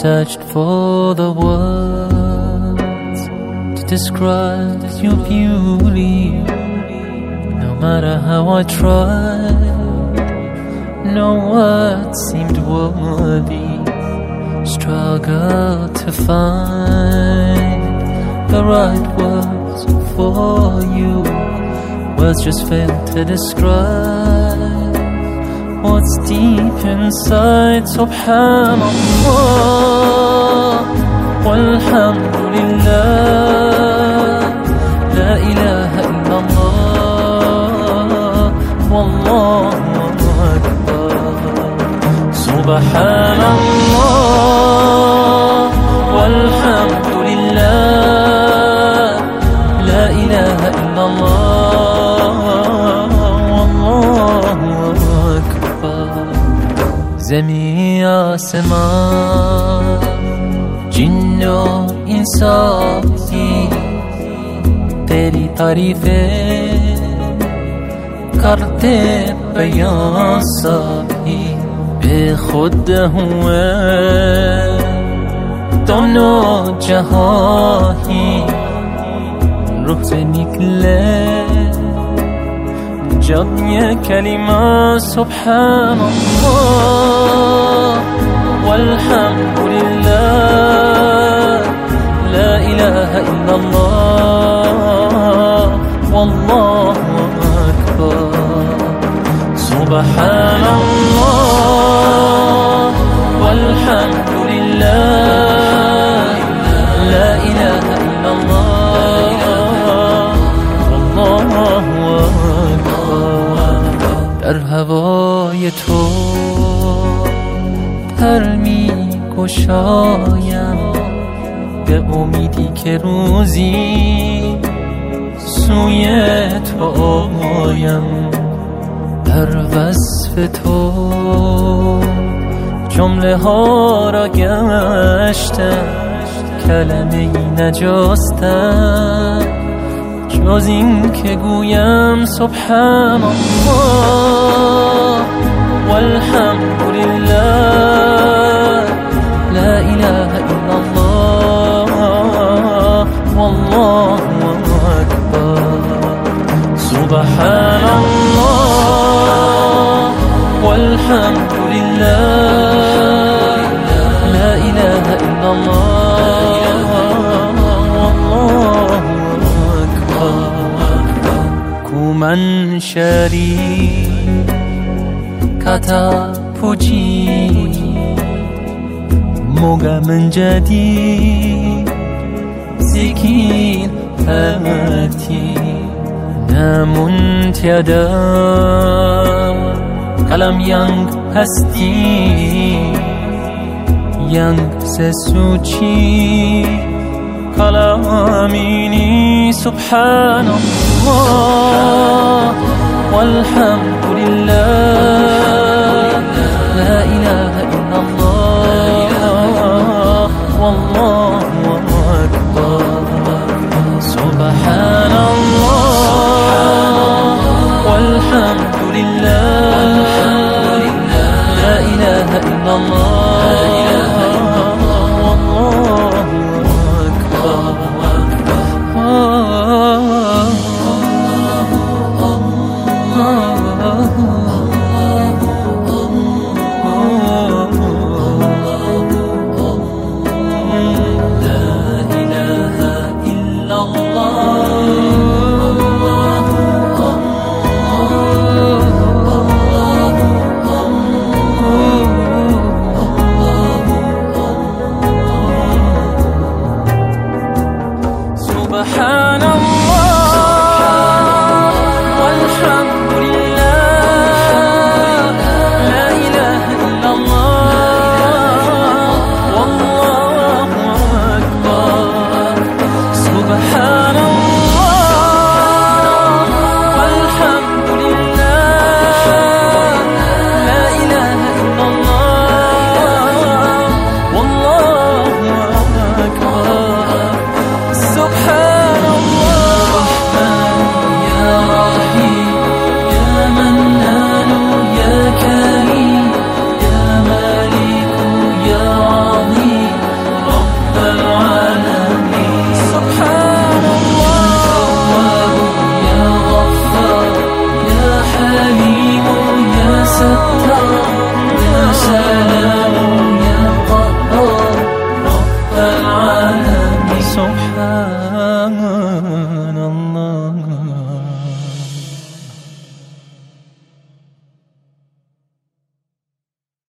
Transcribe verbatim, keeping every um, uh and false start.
searched for the words to describe your beauty. No matter how I tried, no words seemed worthy. Struggled to find the right words for you. Words just fail to describe what's deep inside. Subhanallah, walhamdulillah, la ilaha illallah, wallahu akbar. Subhanallah, walhamdulillah, la ilaha illallah. زمین آسمان جن و انسانی تیری تعریف کرتے بیان سبھی بے خود ہوئے دونوں جہاں ہی روح سے نکلے جب یہ کلمہ سبحانallah walhamdulillah la ilaha illallah wallahu akbar. Subhanallah walhamdulillah la ilaha illallah wallahu akbar. در هوای تو پر می گشایم به امیدی که روزی سوی تو آیم. در وصف تو جمله ها را گشتم کلمه ای نجستم جز این که گویم سبحانallah walhamdulillah la ilaha illallah wallahu akbar. Subhanallah walhamdulillah la ilaha illallah wallahu akbar. Kuman shari kata puji moga menjadi zikir hati. Namun tiada kalam yang pasti yang sesuci kalam ini. Subhanallah walhamdulillah la ilaha illallah wallahu akbar. Subhanallah walhamdulillah la ilaha illallah wallahu Subhanallah السلام يا قهار رب العالمين. سبحان الله.